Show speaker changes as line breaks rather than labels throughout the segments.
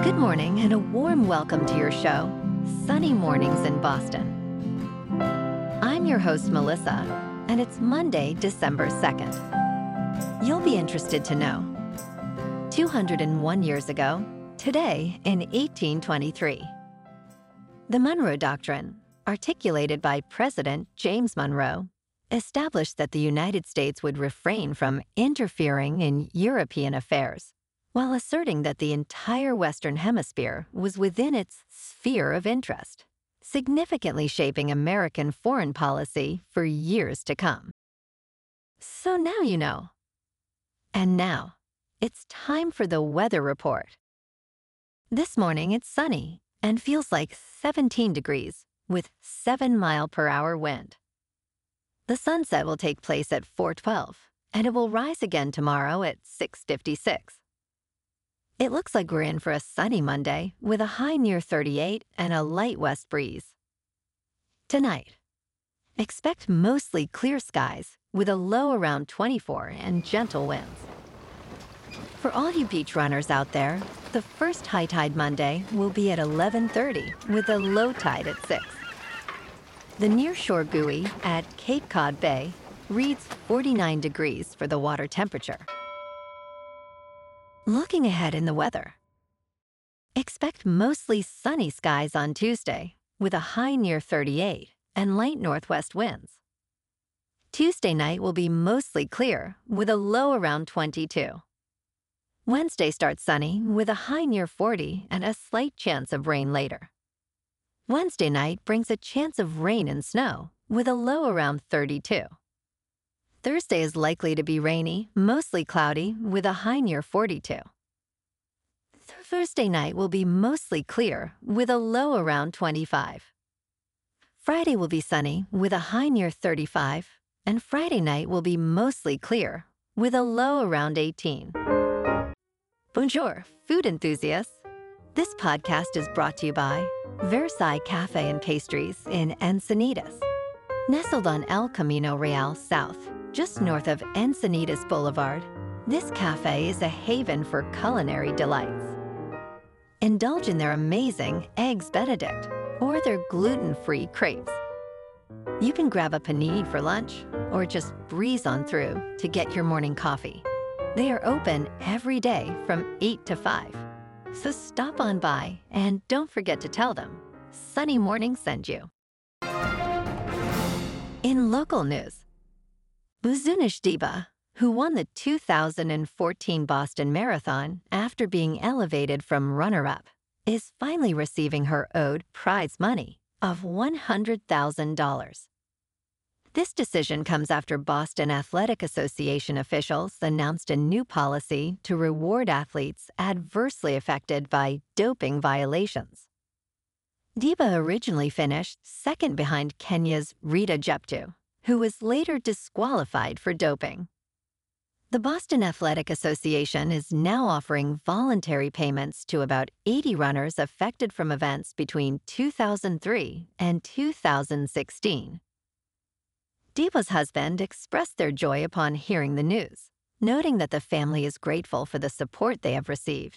Good morning and a warm welcome to your show, Sunny Mornings in Boston. I'm your host, Melissa, and it's Monday, December 2nd. You'll be interested to know. 201 years ago, today in 1823, the Monroe Doctrine, articulated by President James Monroe, established that the United States would refrain from interfering in European affairs, while asserting that the entire Western Hemisphere was within its sphere of interest, significantly shaping American foreign policy for years to come. So now you know. And now, it's time for the weather report. This morning it's sunny and feels like 17 degrees with 7-mile-per-hour wind. The sunset will take place at 4:12, and it will rise again tomorrow at 6:56. It looks like we're in for a sunny Monday with a high near 38 and a light west breeze. Tonight, expect mostly clear skies with a low around 24 and gentle winds. For all you beach runners out there, the first high tide Monday will be at 11:30 with a low tide at 6. The nearshore buoy at Cape Cod Bay reads 49 degrees for the water temperature. Looking ahead in the weather, expect mostly sunny skies on Tuesday with a high near 38 and light northwest winds. Tuesday night will be mostly clear with a low around 22. Wednesday starts sunny with a high near 40 and a slight chance of rain later. Wednesday night brings a chance of rain and snow with a low around 32. Thursday is likely to be rainy, mostly cloudy, with a high near 42. Thursday night will be mostly clear, with a low around 25. Friday will be sunny, with a high near 35, and Friday night will be mostly clear, with a low around 18. Bonjour, food enthusiasts. This podcast is brought to you by Versailles Cafe and Pastries in Encinitas. Nestled on El Camino Real South, just north of Encinitas Boulevard, this cafe is a haven for culinary delights. Indulge in their amazing Eggs Benedict or their gluten-free crepes. You can grab a panini for lunch or just breeze on through to get your morning coffee. They are open every day from 8 to 5. So stop on by and don't forget to tell them Sunny Morning sent you. In local news, Buzunish Diba, who won the 2014 Boston Marathon after being elevated from runner-up, is finally receiving her owed prize money of $100,000. This decision comes after Boston Athletic Association officials announced a new policy to reward athletes adversely affected by doping violations. Diba originally finished second behind Kenya's Rita Jeptu, who was later disqualified for doping. The Boston Athletic Association is now offering voluntary payments to about 80 runners affected from events between 2003 and 2016. Diba's husband expressed their joy upon hearing the news, noting that the family is grateful for the support they have received.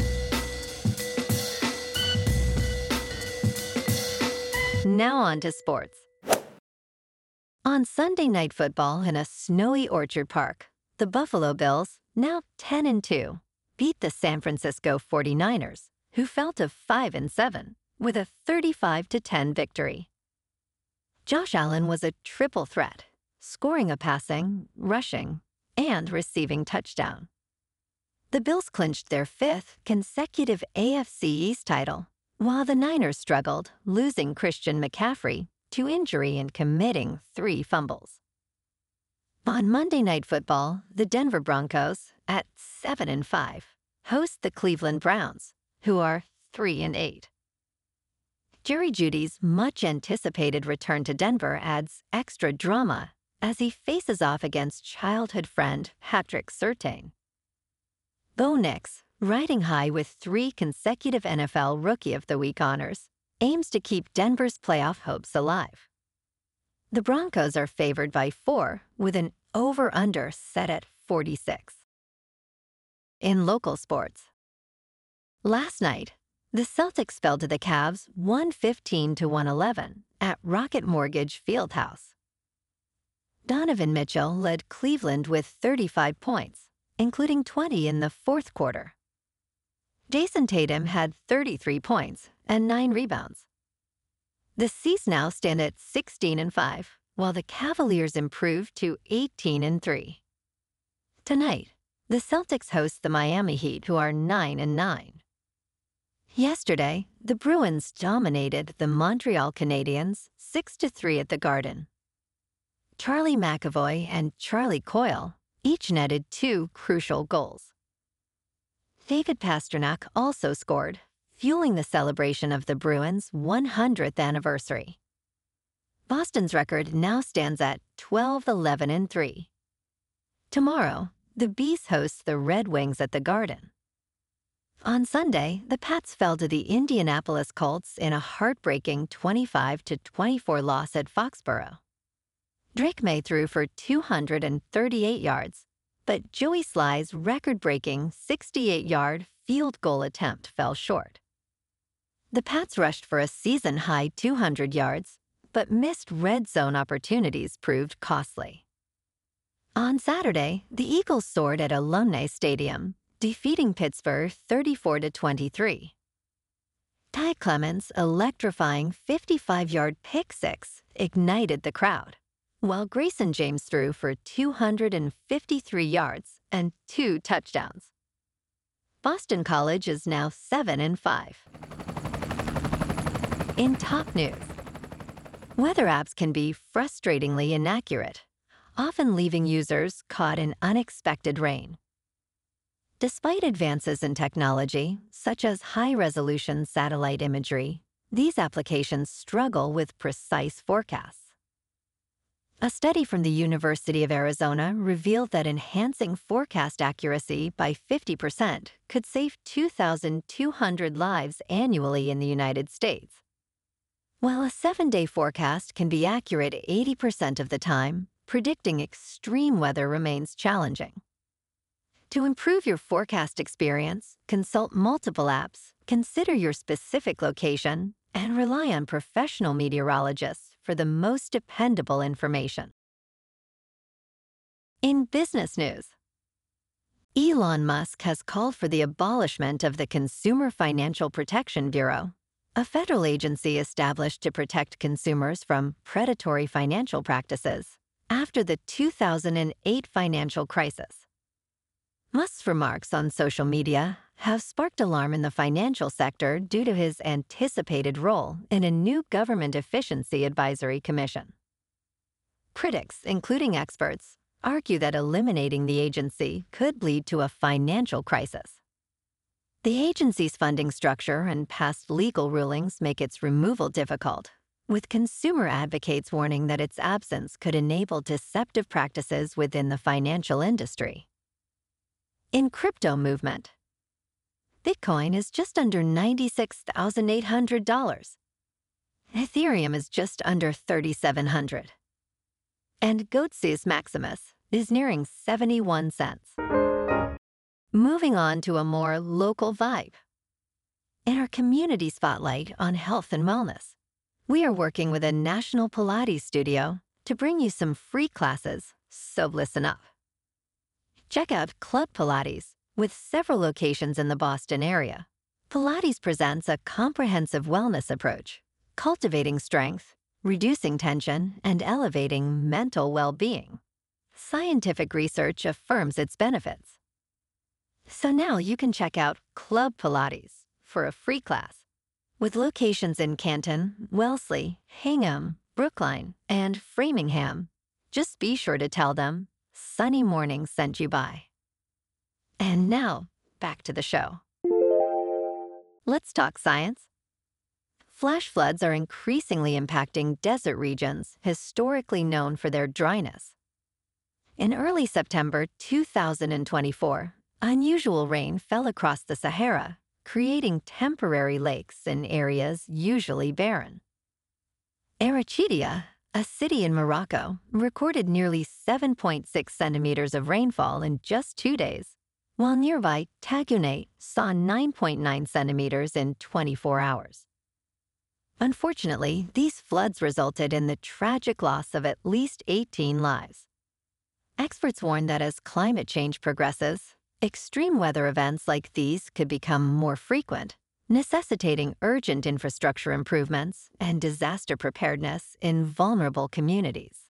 Now on to sports. On Sunday Night Football in a snowy Orchard Park, the Buffalo Bills, now 10-2, beat the San Francisco 49ers, who fell to 5-7, with a 35-10 victory. Josh Allen was a triple threat, scoring a passing, rushing, and receiving touchdown. The Bills clinched their 5th consecutive AFC East title, while the Niners struggled, losing Christian McCaffrey to injury and committing 3 fumbles. On Monday Night Football, the Denver Broncos, at 7-5, host the Cleveland Browns, who are 3-8. Jerry Jeudy's much-anticipated return to Denver adds extra drama as he faces off against childhood friend Patrick Surtain. Bo Nix, riding high with 3 consecutive NFL Rookie of the Week honors, aims to keep Denver's playoff hopes alive. The Broncos are favored by 4 with an over-under set at 46. In local sports, Last night, the Celtics fell to the Cavs 115 to 111 at Rocket Mortgage Fieldhouse. Donovan Mitchell led Cleveland with 35 points, including 20 in the fourth quarter. Jason Tatum had 33 points and 9 rebounds. The C's now stand at 16-5, while the Cavaliers improved to 18-3. Tonight, the Celtics host the Miami Heat, who are 9-9. Yesterday, the Bruins dominated the Montreal Canadiens 6-3 at the Garden. Charlie McAvoy and Charlie Coyle each netted 2 crucial goals. David Pastrnak also scored, fueling the celebration of the Bruins' 100th anniversary. Boston's record now stands at 12-11-3. Tomorrow, the Bees host the Red Wings at the Garden. On Sunday, the Pats fell to the Indianapolis Colts in a heartbreaking 25-24 loss at Foxborough. Drake May threw for 238 yards, but Joey Sly's record-breaking 68-yard field goal attempt fell short. The Pats rushed for a season-high 200 yards, but missed red zone opportunities proved costly. On Saturday, the Eagles soared at Alumni Stadium, defeating Pittsburgh 34-23. Ty Clements' electrifying 55-yard pick six ignited the crowd, while Grayson James threw for 253 yards and 2 touchdowns. Boston College is now 7-5. In top news, weather apps can be frustratingly inaccurate, often leaving users caught in unexpected rain. Despite advances in technology, such as high-resolution satellite imagery, these applications struggle with precise forecasts. A study from the University of Arizona revealed that enhancing forecast accuracy by 50% could save 2,200 lives annually in the United States. While a 7-day forecast can be accurate 80% of the time, predicting extreme weather remains challenging. To improve your forecast experience, consult multiple apps, consider your specific location, and rely on professional meteorologists for the most dependable information. In business news, Elon Musk has called for the abolishment of the Consumer Financial Protection Bureau, a federal agency established to protect consumers from predatory financial practices after the 2008 financial crisis. Musk's remarks on social media have sparked alarm in the financial sector due to his anticipated role in a new government efficiency advisory commission. Critics, including experts, argue that eliminating the agency could lead to a financial crisis. The agency's funding structure and past legal rulings make its removal difficult, with consumer advocates warning that its absence could enable deceptive practices within the financial industry. In crypto movement, Bitcoin is just under $96,800. Ethereum is just under $3,700. And Goatsis Maximus is nearing 71 cents. Moving on to a more local vibe. In our community spotlight on health and wellness, we are working with a national Pilates studio to bring you some free classes, so listen up. Check out Club Pilates, with several locations in the Boston area. Pilates presents a comprehensive wellness approach, cultivating strength, reducing tension, and elevating mental well-being. Scientific research affirms its benefits. So now you can check out Club Pilates for a free class. With locations in Canton, Wellesley, Hingham, Brookline, and Framingham, just be sure to tell them Sunny Morning sent you by. And now, back to the show. Let's talk science. Flash floods are increasingly impacting desert regions historically known for their dryness. In early September 2024, unusual rain fell across the Sahara, creating temporary lakes in areas usually barren. Arachidia, a city in Morocco, recorded nearly 7.6 centimeters of rainfall in just 2 days, while nearby Tagunay saw 9.9 centimeters in 24 hours. Unfortunately, these floods resulted in the tragic loss of at least 18 lives. Experts warn that as climate change progresses, extreme weather events like these could become more frequent, necessitating urgent infrastructure improvements and disaster preparedness in vulnerable communities.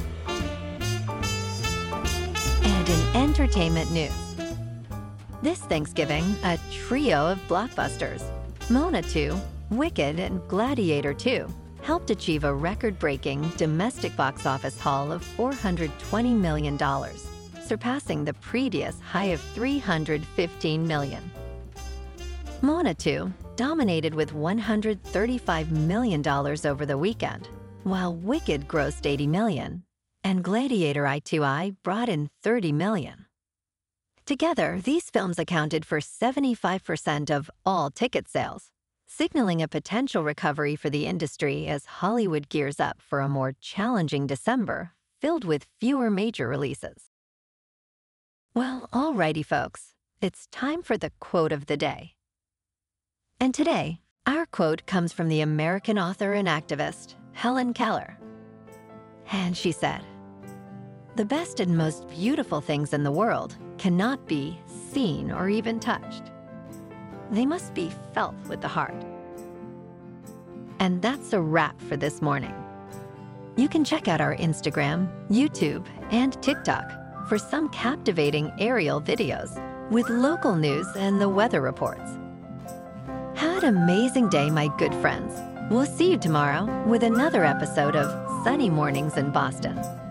And in entertainment news, this Thanksgiving, a trio of blockbusters, Moana 2, Wicked, and Gladiator 2, helped achieve a record-breaking domestic box office haul of $420 million, surpassing the previous high of $315 million. Moana 2 dominated with $135 million over the weekend, while Wicked grossed $80 million, and Gladiator I2I brought in $30 million. Together, these films accounted for 75% of all ticket sales, signaling a potential recovery for the industry as Hollywood gears up for a more challenging December filled with fewer major releases. Well, alrighty, folks, it's time for the quote of the day. And today, our quote comes from the American author and activist, Helen Keller. And she said, "The best and most beautiful things in the world cannot be seen or even touched. They must be felt with the heart." And that's a wrap for this morning. You can check out our Instagram, YouTube, and TikTok for some captivating aerial videos with local news and the weather reports. Have an amazing day, my good friends. We'll see you tomorrow with another episode of Sunny Mornings in Boston.